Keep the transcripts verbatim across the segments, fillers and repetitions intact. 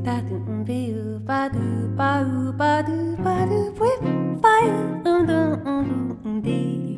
da do be ba do ba do ba do ba do whip fire um dum um dee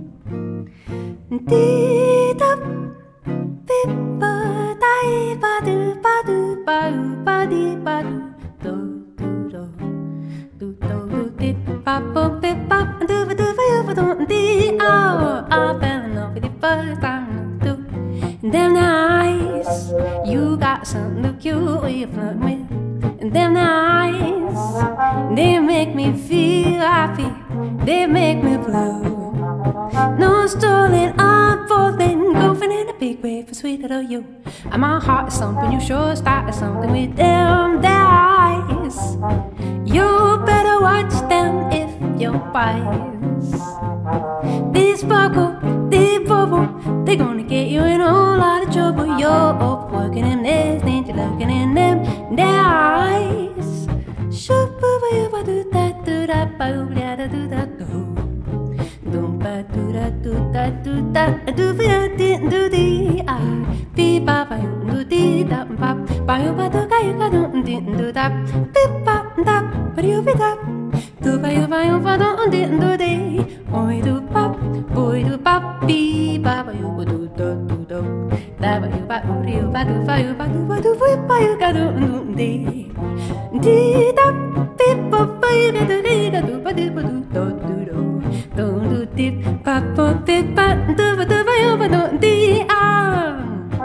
dee da bip ba da ba do ba do ba do ba dee ba do do do do do do dip ba bo bip ba do ba do ba you ba do dee oh I fell in love with you first time do them nights you got something to cute when you flirt with. And them nights they make me feel happy, they make me blue. No stalling, I'm falling, going in a big way for sweet little you. And my heart is thumping, you sure started something with them eyes. You better watch them if you're wise. They sparkle, they bubble, they're gonna get you in a whole lot of trouble. You're overworking them, there's danger lurking in them eyes. Shoop ba ba do da do da ba da do da do. Dum ba do da do da do da do ba di do di ah. Bi ba ba do di da ba ba yo ba do ga yo ga do di do da. Bi ba da ba yo bi da. Do ba yo ba yo ba do di do di. Oi do ba boy do ba bi ba ba yo do do do do. Da ba yo ba yo ba do ba yo ba do ba do ba yo ga do di. Di da bi ba ba yo ga do di ga do ba do ba do do do do. Do do di ba ba bi ba do ba do ba yo ba do di ah.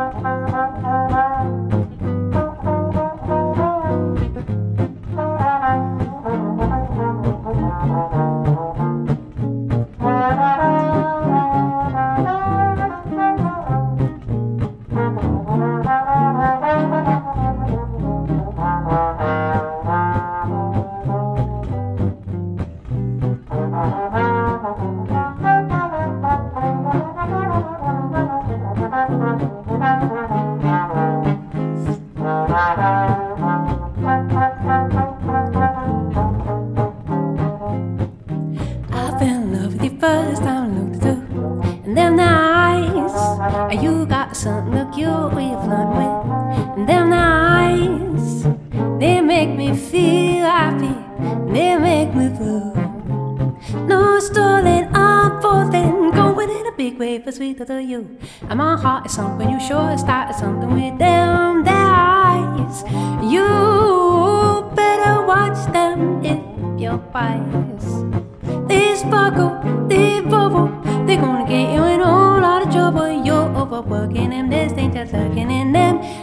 First time I looked through, and them nights you got something to cute when you flirt with. And them nights they make me feel happy, they make me blue. No stalling, I'm falling, going in a big way for sweet little you. And my heart is sunk when you sure started something with them eyes. You better watch them if you're wise. They sparkle, they bubble, they're gonna get you in a whole lot of trouble. You're overworking them, there's danger lurking in them